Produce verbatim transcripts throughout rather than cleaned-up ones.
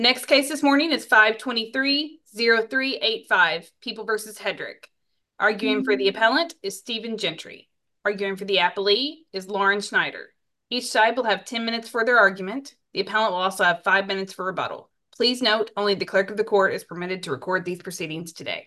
Next case this morning is five twenty-three oh three eighty-five, People versus Hedrick. Arguing for the appellant is Stephen Gentry. Arguing for the appellee is Lauren Schneider. Each side will have ten minutes for their argument. The appellant will also have five minutes for rebuttal. Please note, only the clerk of the court is permitted to record these proceedings today.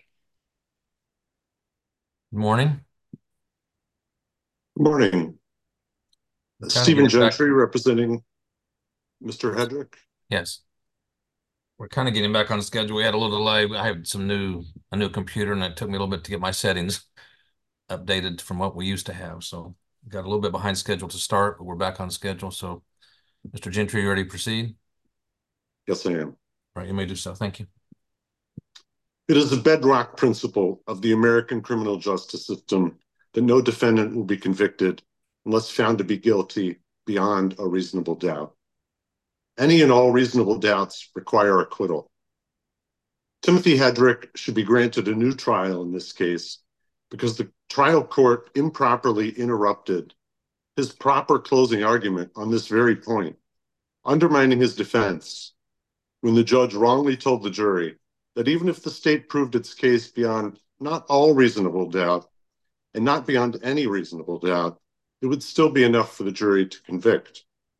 Good morning. Good morning. Stephen Gentry representing Mister Hedrick. Yes. We're kind of getting back on schedule. We had a little delay. I have some new, a new computer, and it took me a little bit to get my settings updated from what we used to have. So got a little bit behind schedule to start, but we're back on schedule. So Mister Gentry, you ready to proceed? Yes, I am. All right, you may do so. Thank you. It is the bedrock principle of the American criminal justice system that no defendant will be convicted unless found to be guilty beyond a reasonable doubt. Any and all reasonable doubts require acquittal. Timothy Hedrick should be granted a new trial in this case because the trial court improperly interrupted his proper closing argument on this very point, undermining his defense when the judge wrongly told the jury that even if the state proved its case beyond not all reasonable doubt and not beyond any reasonable doubt, it would still be enough for the jury to convict.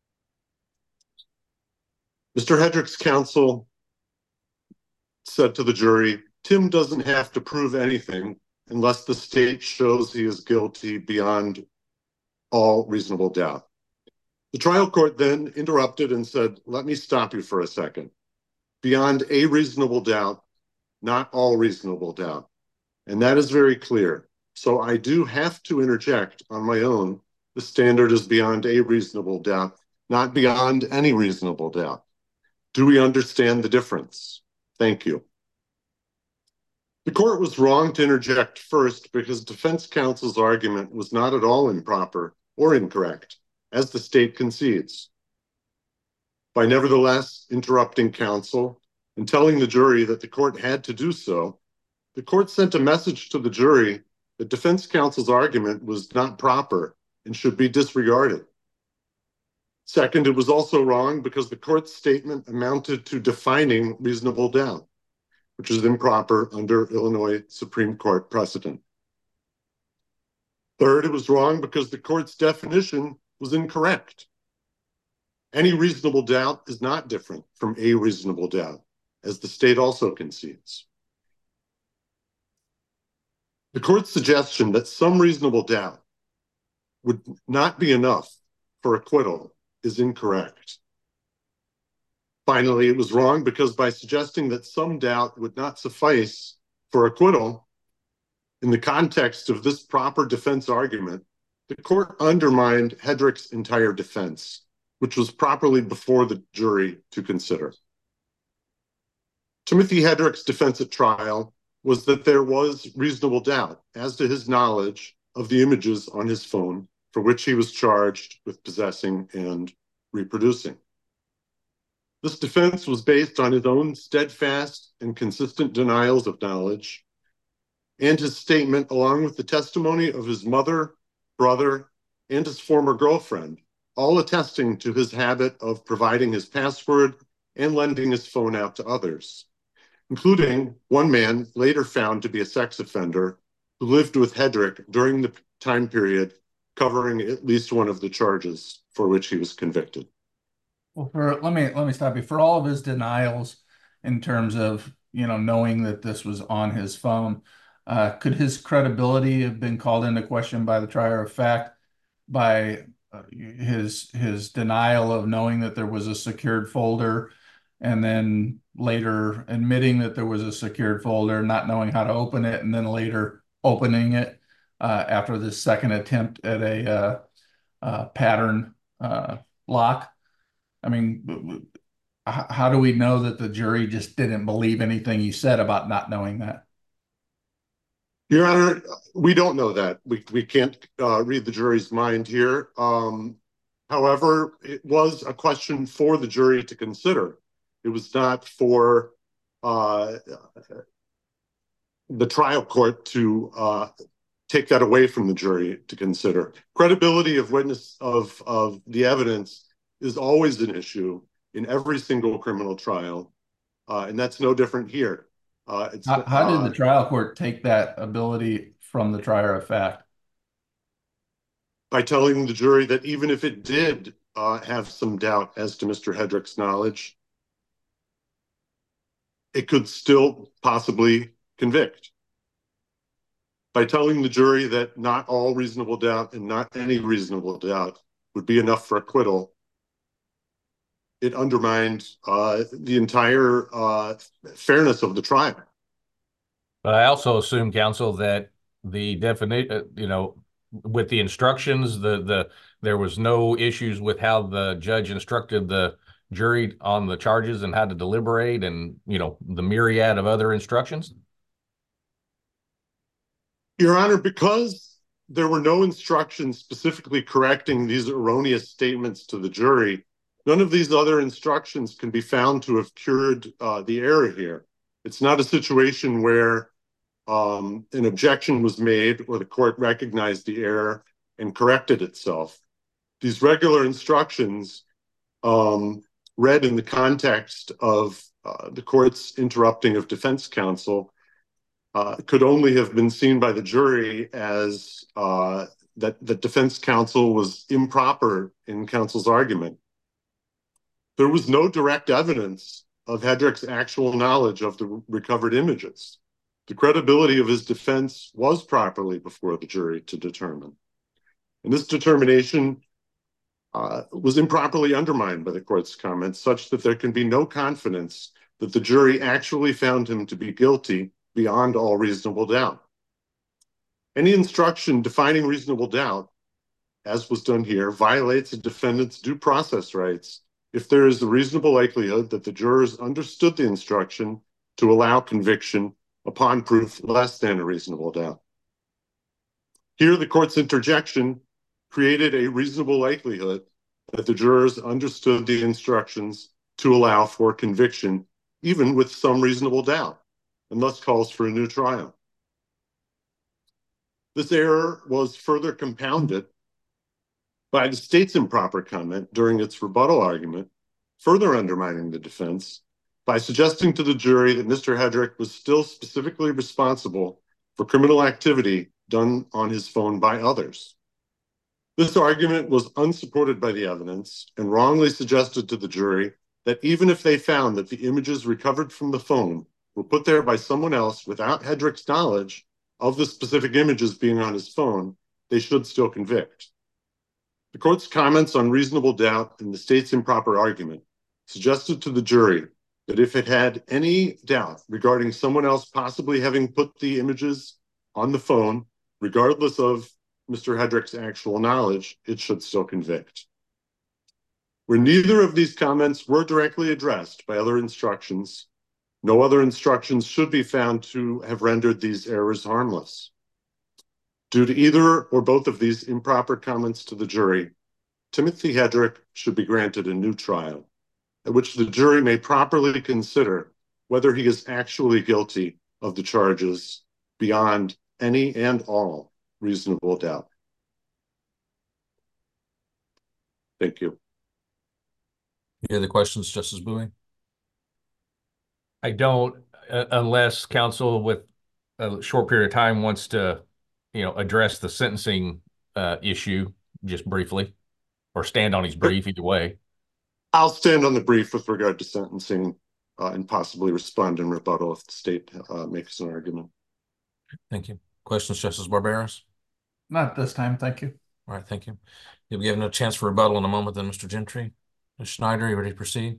Mister Hedrick's counsel said to the jury, Tim doesn't have to prove anything unless the state shows he is guilty beyond all reasonable doubt. The trial court then interrupted and said, let me stop you for a second. Beyond a reasonable doubt, not all reasonable doubt. And that is very clear. So I do have to interject on my own. The standard is beyond a reasonable doubt, not beyond any reasonable doubt. Do we understand the difference? Thank you. The court was wrong to interject first because defense counsel's argument was not at all improper or incorrect, as the state concedes. By nevertheless interrupting counsel and telling the jury that the court had to do so, the court sent a message to the jury that defense counsel's argument was not proper and should be disregarded. Second, it was also wrong because the court's statement amounted to defining reasonable doubt, which is improper under Illinois Supreme Court precedent. Third, it was wrong because the court's definition was incorrect. Any reasonable doubt is not different from a reasonable doubt, as the state also concedes. The court's suggestion that some reasonable doubt would not be enough for acquittal is incorrect. Finally, it was wrong because by suggesting that some doubt would not suffice for acquittal, in the context of this proper defense argument, the court undermined Hedrick's entire defense, which was properly before the jury to consider. Timothy Hedrick's defense at trial was that there was reasonable doubt as to his knowledge of the images on his phone for which he was charged with possessing and reproducing. This defense was based on his own steadfast and consistent denials of knowledge and his statement along with the testimony of his mother, brother, and his former girlfriend, all attesting to his habit of providing his password and lending his phone out to others, including one man later found to be a sex offender who lived with Hedrick during the time period covering at least one of the charges for which he was convicted. Well, for let me let me stop you. For all of his denials in terms of, you know, knowing that this was on his phone, uh, could his credibility have been called into question by the trier of fact by uh, his his denial of knowing that there was a secured folder, and then later admitting that there was a secured folder, not knowing how to open it, and then later opening it uh, after the second attempt at a uh, uh, pattern uh, lock? I mean, how do we know that the jury just didn't believe anything he said about not knowing that? Your Honor, we don't know that. We, we can't uh, read the jury's mind here. Um, however, it was a question for the jury to consider. It was not for uh, the trial court to uh, take that away from the jury to consider. Credibility of witness of, of the evidence is always an issue in every single criminal trial, Uh, and that's no different here. Uh, it's, How, how did uh, the trial court take that ability from the trier of fact? By telling the jury that even if it did uh, have some doubt as to Mister Hedrick's knowledge, it could still possibly convict. By telling the jury that not all reasonable doubt and not any reasonable doubt would be enough for acquittal, it undermined uh, the entire uh, fairness of the trial. But I also assume, counsel, that the definition, uh, you know, with the instructions, the the there was no issues with how the judge instructed the jury on the charges and how to deliberate, and you know, the myriad of other instructions. Your Honor, because there were no instructions specifically correcting these erroneous statements to the jury, none of these other instructions can be found to have cured uh, the error here. It's not a situation where um, an objection was made or the court recognized the error and corrected itself. These regular instructions, um, read in the context of uh, the court's interrupting of defense counsel, uh, could only have been seen by the jury as uh, that the defense counsel was improper in counsel's argument. There was no direct evidence of Hedrick's actual knowledge of the recovered images. The credibility of his defense was properly before the jury to determine. And this determination uh, was improperly undermined by the court's comments, such that there can be no confidence that the jury actually found him to be guilty beyond all reasonable doubt. Any instruction defining reasonable doubt, as was done here, violates a defendant's due process rights if there is a reasonable likelihood that the jurors understood the instruction to allow conviction upon proof less than a reasonable doubt. Here, the court's interjection created a reasonable likelihood that the jurors understood the instructions to allow for conviction, even with some reasonable doubt, and thus calls for a new trial. This error was further compounded by the state's improper comment during its rebuttal argument, further undermining the defense by suggesting to the jury that Mister Hedrick was still specifically responsible for criminal activity done on his phone by others. This argument was unsupported by the evidence and wrongly suggested to the jury that even if they found that the images recovered from the phone were put there by someone else without Hedrick's knowledge of the specific images being on his phone, they should still convict. The court's comments on reasonable doubt in the state's improper argument suggested to the jury that if it had any doubt regarding someone else possibly having put the images on the phone, regardless of Mister Hedrick's actual knowledge, it should still convict. Where neither of these comments were directly addressed by other instructions, no other instructions should be found to have rendered these errors harmless. Due to either or both of these improper comments to the jury, Timothy Hedrick should be granted a new trial, at which the jury may properly consider whether he is actually guilty of the charges beyond any and all reasonable doubt. Thank you. Any other questions, Justice Bowie? I don't, uh, unless counsel with a short period of time wants to, you know, address the sentencing uh, issue just briefly, or stand on his brief, either way. I'll stand on the brief with regard to sentencing uh, and possibly respond in rebuttal if the state uh, makes an argument. Thank you. Questions, Justice Barberos? Not this time, thank you. All right, thank you. You'll be given a chance for rebuttal in a moment then, Mister Gentry. Miz Schneider, you ready to proceed?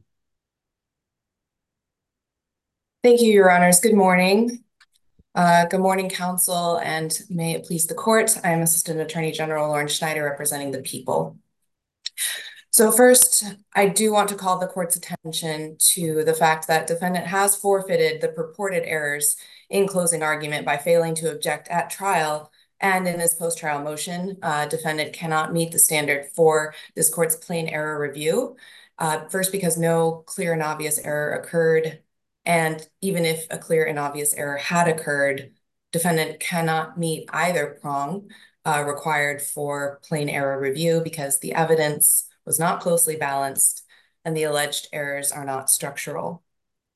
Thank you, Your Honors. Good morning. Uh, good morning, counsel, and may it please the court. I am Assistant Attorney General Lauren Schneider, representing the people. So first, I do want to call the court's attention to the fact that defendant has forfeited the purported errors in closing argument by failing to object at trial, and in his post-trial motion, uh, defendant cannot meet the standard for this court's plain error review. Uh, first, because no clear and obvious error occurred, and even if a clear and obvious error had occurred, defendant cannot meet either prong uh, required for plain error review because the evidence was not closely balanced and the alleged errors are not structural.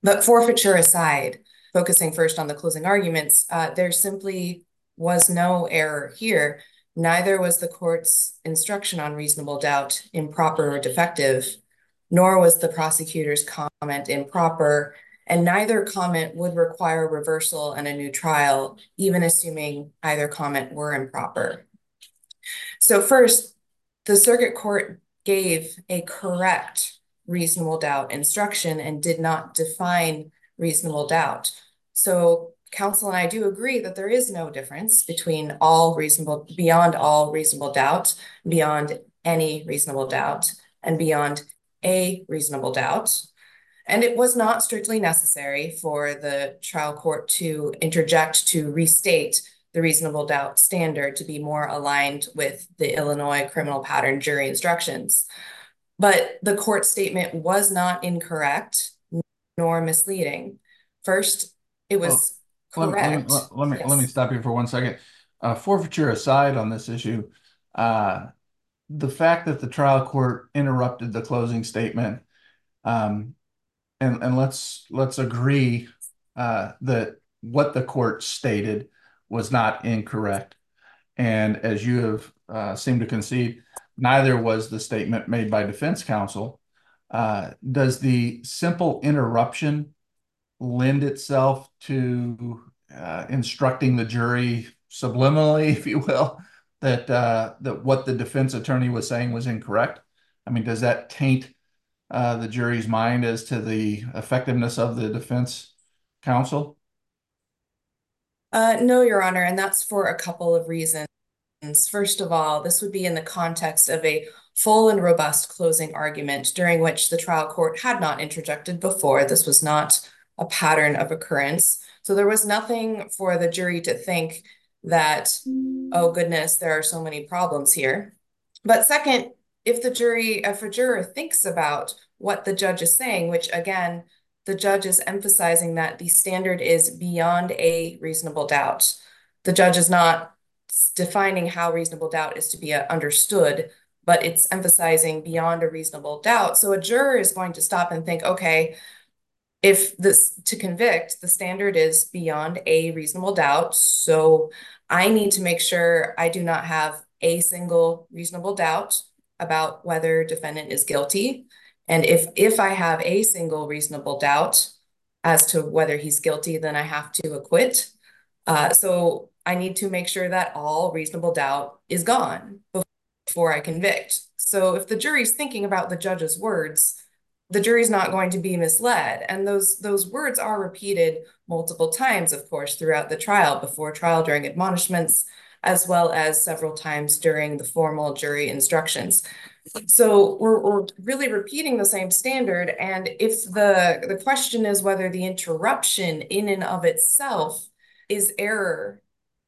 But forfeiture aside, focusing first on the closing arguments, uh, there simply was no error here. Neither was the court's instruction on reasonable doubt improper or defective, nor was the prosecutor's comment improper, and neither comment would require reversal and a new trial, even assuming either comment were improper. So first, the circuit court gave a correct reasonable doubt instruction and did not define reasonable doubt. So counsel and I do agree that there is no difference between all reasonable, beyond all reasonable doubt, beyond any reasonable doubt, and beyond a reasonable doubt. And it was not strictly necessary for the trial court to interject to restate the reasonable doubt standard to be more aligned with the Illinois criminal pattern jury instructions. But the court statement was not incorrect nor misleading. First, it was well, correct. Let me, let, let me, yes. let me stop you for one second. Uh, forfeiture aside on this issue, uh, the fact that the trial court interrupted the closing statement, um, and, and let's let's agree uh, that what the court stated was not incorrect. And as you have uh, seemed to concede, neither was the statement made by defense counsel. Uh, does the simple interruption lend itself to uh, instructing the jury subliminally, if you will, that uh, that what the defense attorney was saying was incorrect? I mean, does that taint uh, the jury's mind as to the effectiveness of the defense counsel? Uh, no, Your Honor, and that's for a couple of reasons. First of all, this would be in the context of a full and robust closing argument during which the trial court had not interjected before. This was not a pattern of occurrence. So there was nothing for the jury to think that, oh goodness, there are so many problems here. But second, if the jury, if a juror thinks about what the judge is saying, which again, the judge is emphasizing that the standard is beyond a reasonable doubt. The judge is not defining how reasonable doubt is to be understood, but it's emphasizing beyond a reasonable doubt. So a juror is going to stop and think, okay, if this to convict, the standard is beyond a reasonable doubt. So I need to make sure I do not have a single reasonable doubt about whether defendant is guilty. And if if I have a single reasonable doubt as to whether he's guilty, then I have to acquit. Uh, so I need to make sure that all reasonable doubt is gone before I convict. So if the jury's thinking about the judge's words, the jury's not going to be misled. And those, those words are repeated multiple times, of course, throughout the trial, before trial, during admonishments, as well as several times during the formal jury instructions. So we're, we're really repeating the same standard. And if the, the question is whether the interruption in and of itself is error,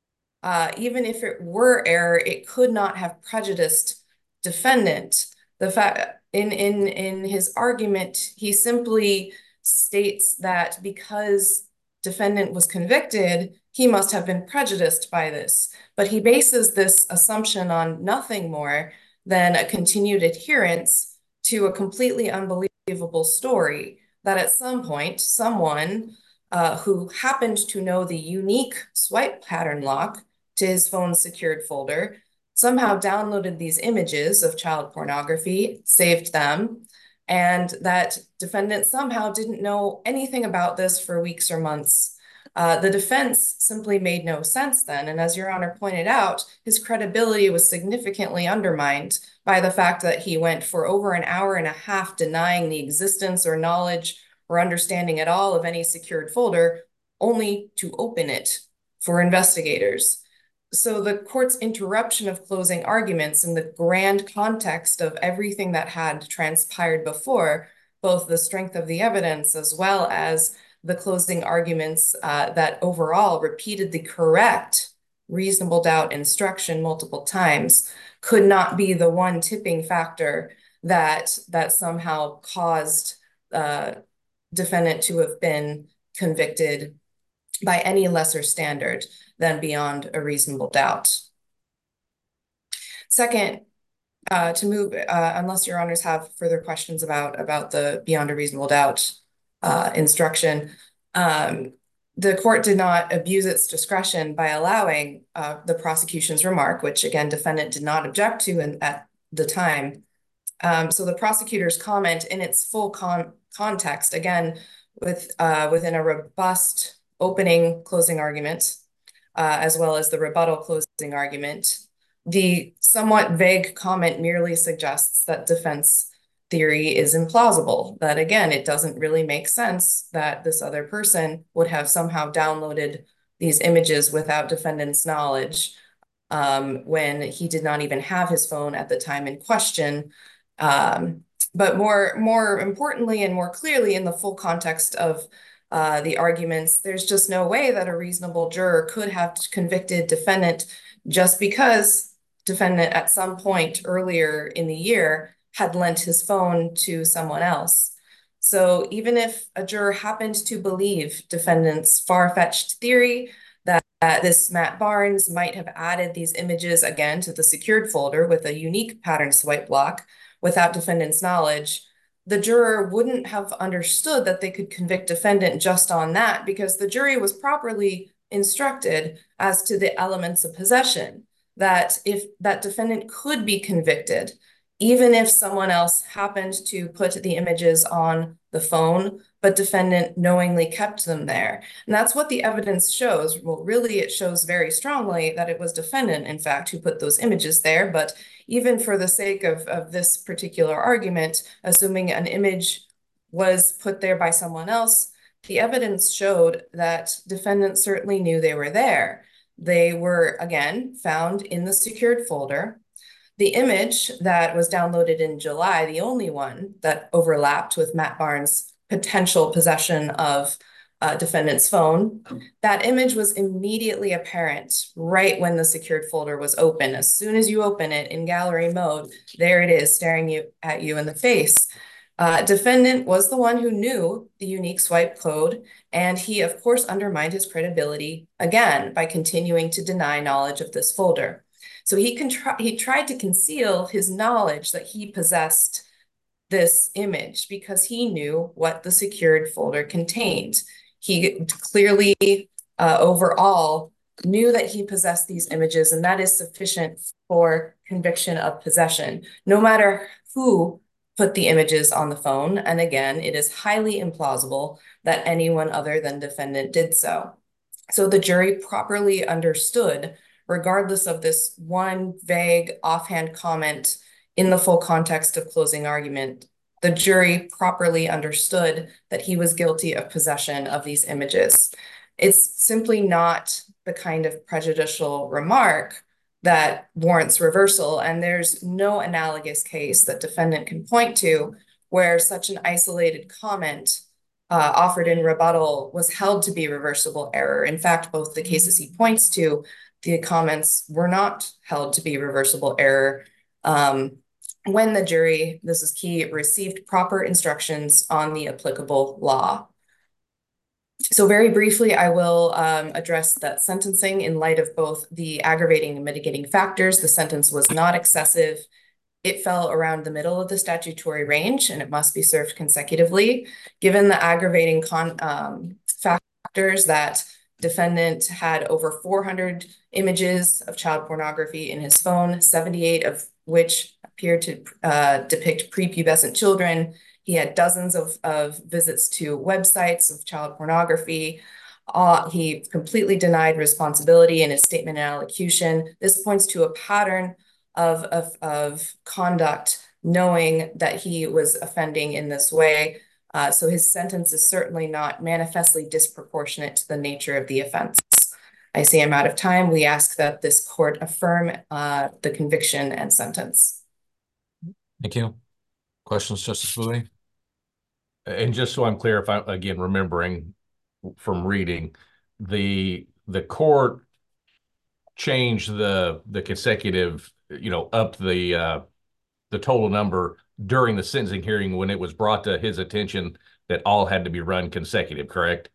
uh, even if it were error, it could not have prejudiced defendant. The fact in, in, in his argument, he simply states that because defendant was convicted, he must have been prejudiced by this. But he bases this assumption on nothing more than a continued adherence to a completely unbelievable story that at some point, someone uh, who happened to know the unique swipe pattern lock to his phone's secured folder somehow downloaded these images of child pornography, saved them, and that defendant somehow didn't know anything about this for weeks or months. Uh, the defense simply made no sense then. And as Your Honor pointed out, his credibility was significantly undermined by the fact that he went for over an hour and a half denying the existence or knowledge or understanding at all of any secured folder, only to open it for investigators. So the court's interruption of closing arguments in the grand context of everything that had transpired before, both the strength of the evidence as well as the closing arguments uh, that overall repeated the correct reasonable doubt instruction multiple times, could not be the one tipping factor that, that somehow caused uh, defendant to have been convicted by any lesser standard than beyond a reasonable doubt. Second, uh, to move, uh, unless Your Honors have further questions about, about the beyond a reasonable doubt uh, instruction. Um, the court did not abuse its discretion by allowing uh, the prosecution's remark, which again, defendant did not object to in, at the time. Um, so the prosecutor's comment in its full con context, again, with uh, within a robust opening closing argument, uh, as well as the rebuttal closing argument, the somewhat vague comment merely suggests that defense theory is implausible, that again, it doesn't really make sense that this other person would have somehow downloaded these images without defendant's knowledge, um, when he did not even have his phone at the time in question. Um, but more, more importantly and more clearly in the full context of uh, the arguments, there's just no way that a reasonable juror could have convicted defendant just because defendant at some point earlier in the year had lent his phone to someone else. So even if a juror happened to believe defendant's far-fetched theory that, that this Matt Barnes might have added these images again to the secured folder with a unique pattern swipe block without defendant's knowledge, the juror wouldn't have understood that they could convict defendant just on that, because the jury was properly instructed as to the elements of possession, that if that defendant could be convicted even if someone else happened to put the images on the phone, but defendant knowingly kept them there. And that's what the evidence shows. Well, really, it shows very strongly that it was defendant, in fact, who put those images there. But even for the sake of, of this particular argument, assuming an image was put there by someone else, the evidence showed that defendant certainly knew they were there. They were, again, found in the secured folder. The image that was downloaded in July, the only one that overlapped with Matt Barnes' potential possession of uh, defendant's phone, that image was immediately apparent right when the secured folder was open. As soon as you open it in gallery mode, there it is staring you at you in the face. Uh, defendant was the one who knew the unique swipe code, and he, of course, undermined his credibility again by continuing to deny knowledge of this folder. So he, he tried to conceal his knowledge that he possessed this image because he knew what the secured folder contained. He clearly, uh, overall, knew that he possessed these images, and that is sufficient for conviction of possession, no matter who put the images on the phone. And again, it is highly implausible that anyone other than defendant did so. So the jury properly understood, regardless of this one vague offhand comment in the full context of closing argument, the jury properly understood that he was guilty of possession of these images. It's simply not the kind of prejudicial remark that warrants reversal, and there's no analogous case that defendant can point to where such an isolated comment uh, offered in rebuttal was held to be reversible error. In fact, both the cases he points to, the comments were not held to be reversible error um, when the jury, this is key, received proper instructions on the applicable law. So very briefly, I will um, address that sentencing in light of both the aggravating and mitigating factors. The sentence was not excessive. It fell around the middle of the statutory range, and it must be served consecutively. Given the aggravating con um, factors that defendant had over four hundred images of child pornography in his phone, seventy-eight of which appeared to uh, depict prepubescent children. He had dozens of, of visits to websites of child pornography. Uh, he completely denied responsibility in his statement and allocution. This points to a pattern of, of, of conduct, knowing that he was offending in this way. Uh, so his sentence is certainly not manifestly disproportionate to the nature of the offense. I see I'm out of time. We ask that this court affirm uh, the conviction and sentence. Thank you. Questions, Justice Bowie? And just so I'm clear, if I, again, remembering from reading, the the court changed the the consecutive, you know, up the uh, the total number during the sentencing hearing when it was brought to his attention that all had to be run consecutive, correct?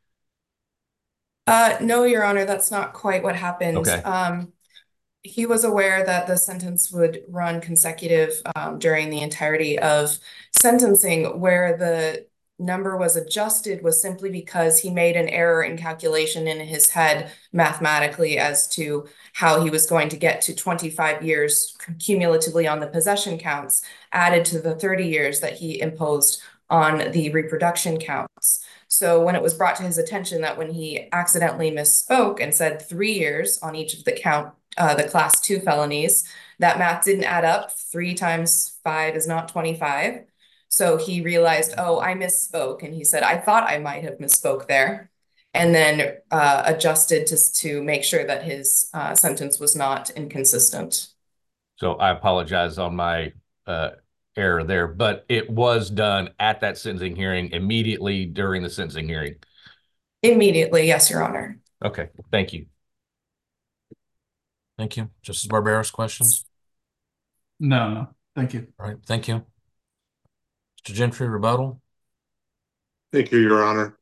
Uh, no, Your Honor, that's not quite what happened. Okay. Um, he was aware that the sentence would run consecutive um, during the entirety of sentencing, where the number was adjusted was simply because he made an error in calculation in his head mathematically as to how he was going to get to twenty-five years cumulatively on the possession counts, added to the thirty years that he imposed on the reproduction counts. So when it was brought to his attention that when he accidentally misspoke and said three years on each of the count, uh, the class two felonies, that math didn't add up. Three times five is not twenty-five. So he realized, oh, I misspoke. And he said, I thought I might have misspoke there. And then uh, adjusted to, to make sure that his uh, sentence was not inconsistent. So I apologize on my uh, error there, but it was done at that sentencing hearing immediately during the sentencing hearing. Immediately, yes, Your Honor. Okay, thank you. Thank you. Justice Barberos, questions? No, no, thank you. All right, thank you. Mister Gentry, rebuttal. Thank you, Your Honor.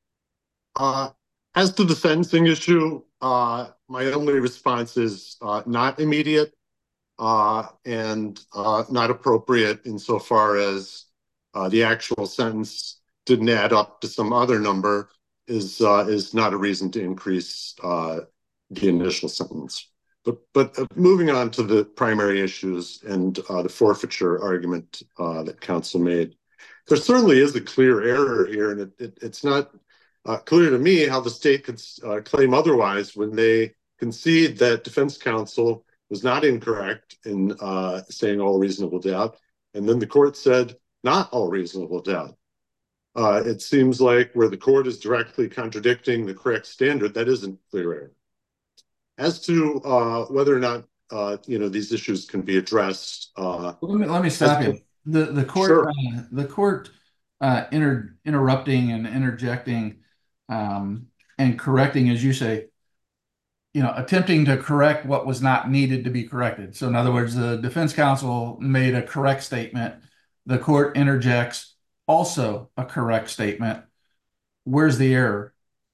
Uh, as to the sentencing issue, uh, my only response is uh, not immediate uh, and uh, not appropriate insofar as uh, the actual sentence didn't add up to some other number is uh, is not a reason to increase uh, the initial sentence. But but uh, moving on to the primary issues and uh, the forfeiture argument uh, that counsel made, there certainly is a clear error here, and it, it, it's not uh, clear to me how the state could uh, claim otherwise when they concede that defense counsel was not incorrect in uh, saying all reasonable doubt, and then the court said not all reasonable doubt. Uh, it seems like where the court is directly contradicting the correct standard, that isn't clear error. As to uh, whether or not uh, you know these issues can be addressed, uh, let me let me stop you. The the court Sure. uh, the court uh, inter interrupting and interjecting um, and correcting, as you say, you know, attempting to correct what was not needed to be corrected. So in other words, the defense counsel made a correct statement. The court interjects also a correct statement. Where's the error?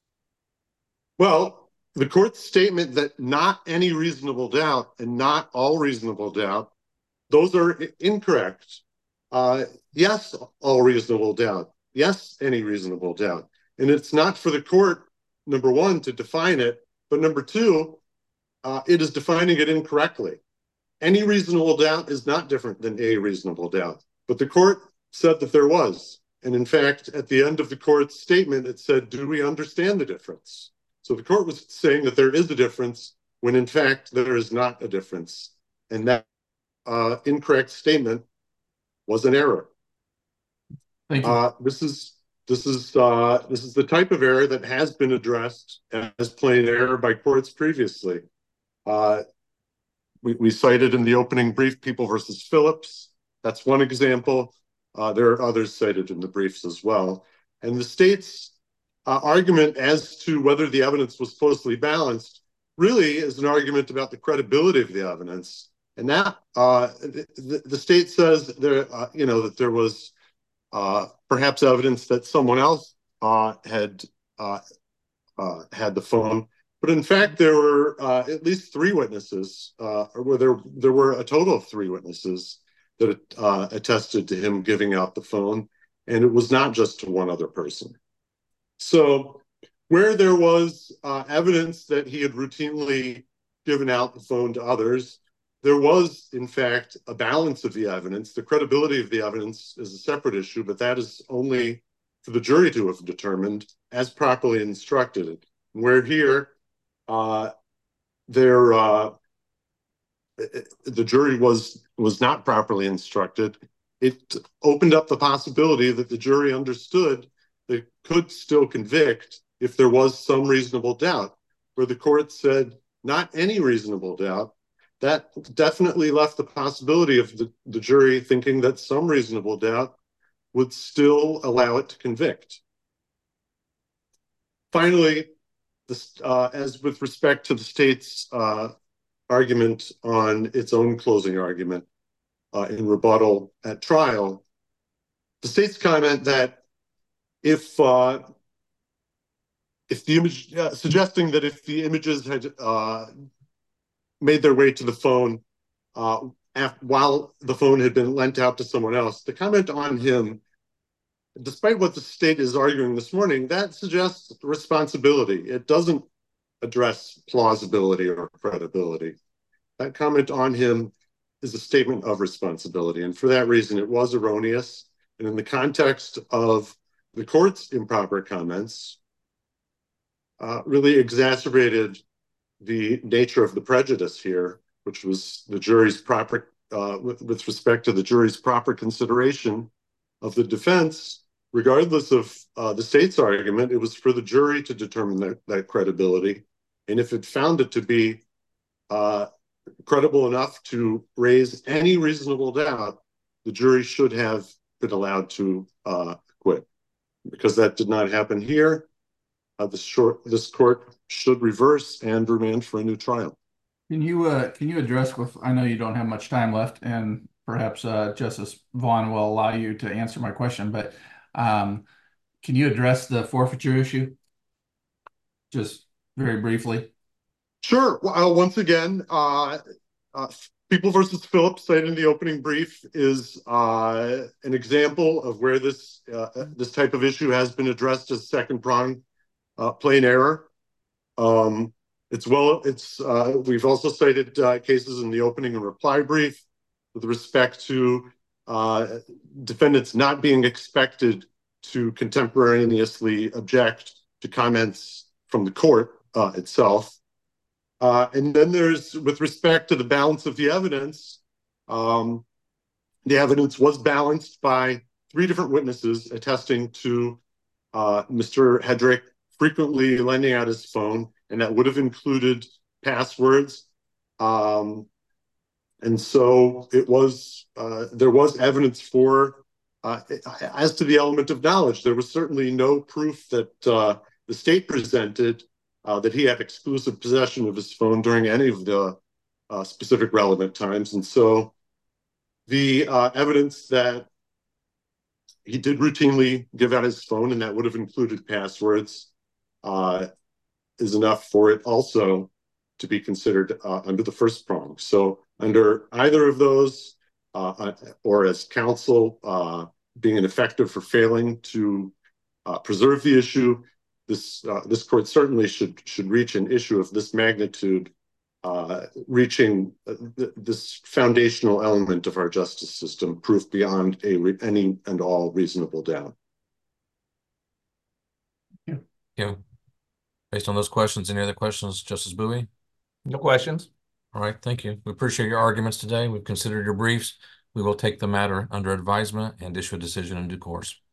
Well, the court's statement that not any reasonable doubt and not all reasonable doubt, those are incorrect. Uh, yes, all reasonable doubt. Yes, any reasonable doubt. And it's not for the court, number one, to define it, but number two, uh, it is defining it incorrectly. Any reasonable doubt is not different than a reasonable doubt. But the court said that there was. And in fact, at the end of the court's statement, it said, do we understand the difference? So the court was saying that there is a difference when in fact there is not a difference. And that uh, incorrect statement was an error. Thank you. Uh, this is this is uh, this is the type of error that has been addressed as plain error by courts previously. Uh, we, we cited in the opening brief People versus Phillips. That's one example. Uh, there are others cited in the briefs as well. And the state's uh, argument as to whether the evidence was closely balanced really is an argument about the credibility of the evidence. And that uh, the, the state says there, uh, you know, that there was uh, perhaps evidence that someone else uh, had uh, uh, had the phone, but in fact there were uh, at least three witnesses, uh, or were there there were a total of three witnesses that uh, attested to him giving out the phone, and it was not just to one other person. So where there was uh, evidence that he had routinely given out the phone to others, there was, in fact, a balance of the evidence. The credibility of the evidence is a separate issue, but that is only for the jury to have determined as properly instructed. Where here, uh, there, uh, the jury was, was not properly instructed. It opened up the possibility that the jury understood they could still convict if there was some reasonable doubt, where the court said not any reasonable doubt. That definitely left the possibility of the, the jury thinking that some reasonable doubt would still allow it to convict. Finally, this, uh, as with respect to the state's uh, argument on its own closing argument uh, in rebuttal at trial, the state's comment that if uh, if the image, uh, suggesting that if the images had uh, made their way to the phone uh, after, while the phone had been lent out to someone else, the comment on him despite what the state is arguing this morning, that suggests responsibility. It doesn't address plausibility or credibility. That comment on him is a statement of responsibility. And for that reason, it was erroneous. And in the context of the court's improper comments, uh, really exacerbated the nature of the prejudice here, which was the jury's proper, uh, with, with respect to the jury's proper consideration of the defense, regardless of uh, the state's argument. It was for the jury to determine that, that credibility. And if it found it to be uh, credible enough to raise any reasonable doubt, the jury should have been allowed to uh, acquit. Because that did not happen here, uh, this, short, this court should reverse and remand for a new trial. Can you uh, can you address with, I know you don't have much time left, and perhaps uh, Justice Vaughn will allow you to answer my question, but um, can you address the forfeiture issue? Just very briefly. Sure. Well, once again, uh, uh, People versus Phillips, cited in the opening brief, is uh, an example of where this uh, this type of issue has been addressed as second prong uh, plain error. Um, it's well, it's uh, we've also cited uh, cases in the opening and reply brief with respect to uh, defendants not being expected to contemporaneously object to comments from the court uh, itself. Uh, and then there's, with respect to the balance of the evidence, um, the evidence was balanced by three different witnesses attesting to uh, Mister Hedrick frequently lending out his phone, and that would have included passwords. Um, and so it was, uh, there was evidence for, uh, as to the element of knowledge, there was certainly no proof that uh, the state presented Uh, that he had exclusive possession of his phone during any of the uh, specific relevant times. And so the uh, evidence that he did routinely give out his phone, and that would have included passwords, uh, is enough for it also to be considered uh, under the first prong. So under either of those, uh, or as counsel uh, being ineffective for failing to uh, preserve the issue, This uh, this court certainly should should reach an issue of this magnitude, uh, reaching uh, th this foundational element of our justice system, proof beyond a re any and all reasonable doubt. Yeah. Yeah. Based on those questions, any other questions, Justice Bowie? No questions. All right, thank you. We appreciate your arguments today. We've considered your briefs. We will take the matter under advisement and issue a decision in due course.